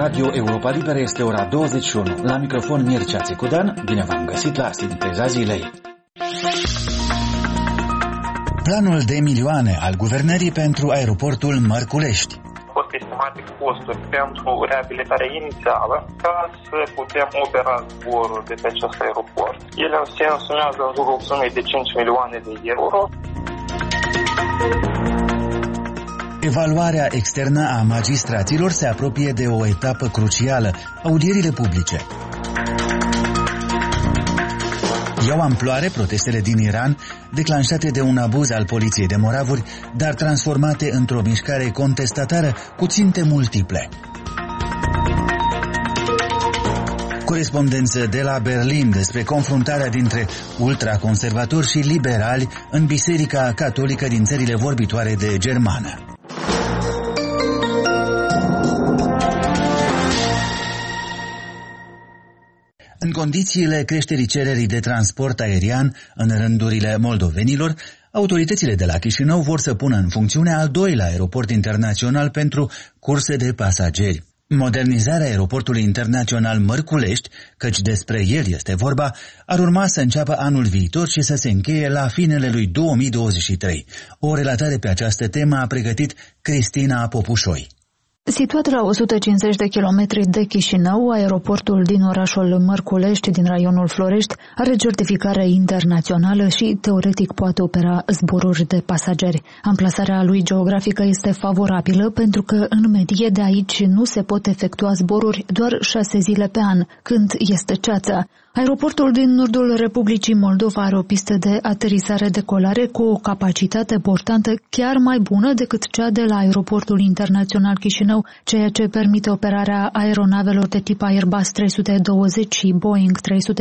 Radio Europa Liberă este ora 21. La microfon Mircea Țicudan, bine v-am găsit la Sinteza Zilei. Planul de milioane al guvernării pentru aeroportul Mărculești. Au fost estimate costuri pentru reabilitarea inițială ca să putem opera zboruri de pe acest aeroport. Ele se însumează în jurul sumei de 5 milioane de euro. Evaluarea externă a magistraților se apropie de o etapă crucială, audierile publice. Iau amploare protestele din Iran, declanșate de un abuz al poliției de moravuri, dar transformate într-o mișcare contestatară cu ținte multiple. Corespondență de la Berlin despre confruntarea dintre ultraconservatori și liberali în Biserica Catolică din țările vorbitoare de germană. În condițiile creșterii cererii de transport aerian în rândurile moldovenilor, autoritățile de la Chișinău vor să pună în funcțiune al doilea aeroport internațional pentru curse de pasageri. Modernizarea aeroportului internațional Mărculești, căci despre el este vorba, ar urma să înceapă anul viitor și să se încheie la finele lui 2023. O relatare pe această temă a pregătit Cristina Popușoi. Situat la 150 de kilometri de Chișinău, aeroportul din orașul Mărculești, din raionul Florești, are certificare internațională și, teoretic, poate opera zboruri de pasageri. Amplasarea lui geografică este favorabilă pentru că, în medie, de aici nu se pot efectua zboruri doar 6 zile pe an, când este ceață. Aeroportul din nordul Republicii Moldova are o pistă de aterizare-decolare cu o capacitate portantă chiar mai bună decât cea de la aeroportul internațional Chișinău, ceea ce permite operarea aeronavelor de tip Airbus 320 și Boeing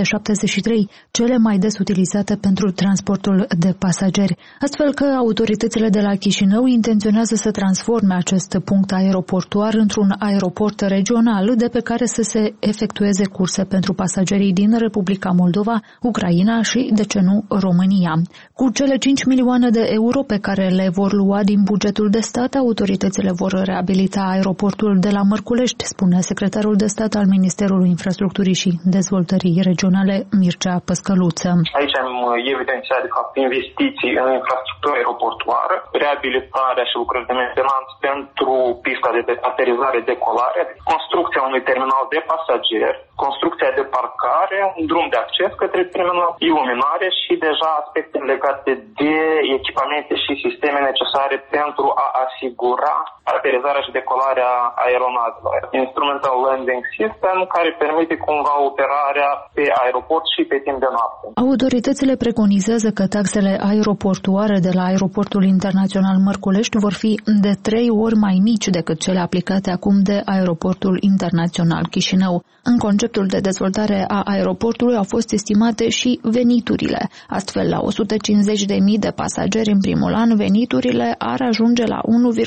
373, cele mai des utilizate pentru transportul de pasageri. Astfel că autoritățile de la Chișinău intenționează să transforme acest punct aeroportuar într-un aeroport regional de pe care să se efectueze curse pentru pasagerii din Republica Moldova, Ucraina și, de ce nu, România. Cu cele 5 milioane de euro pe care le vor lua din bugetul de stat, autoritățile vor reabilita aeroportul de la Mărculești, spune secretarul de stat al Ministerului Infrastructurii și Dezvoltării Regionale, Mircea Păscăluță. Aici am evidențiat, de fapt, investiții în infrastructură aeroportuară, reabilitarea și lucrări de mentenanță pentru pista de aterizare-decolare, construcția unui terminal de pasageri, construcția de parcare, un drum de acces către terminal, iluminare și deja aspecte legate de echipamente și sisteme necesare pentru a asigura aterizarea și decolarea aeronavelor. Instrumental Landing System, care permite cumva operarea pe aeroport și pe timp de noapte. Autoritățile preconizează că taxele aeroportuare de la aeroportul internațional Mărculești vor fi de 3 ori mai mici decât cele aplicate acum de aeroportul internațional Chișinău. În conceptul de dezvoltare a aeroportului au fost estimate și veniturile. Astfel, la 150.000 de pasageri în primul an, veniturile ar ajunge la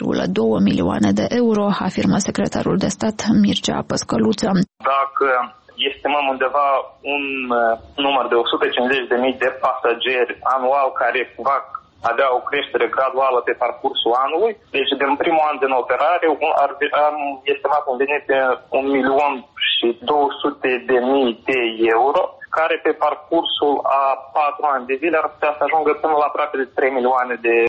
1,2 milioane de euro, afirmă secretarul de stat Mircea Păscăluță. Dacă estimăm undeva un număr de 150.000 de pasageri anual care va avea o creștere graduală pe parcursul anului, deci din primul an din operare am estimat un venit de 1.200.000 de euro, care pe parcursul a 4 ani de zile ar putea să ajungă până la aproape de 3 milioane de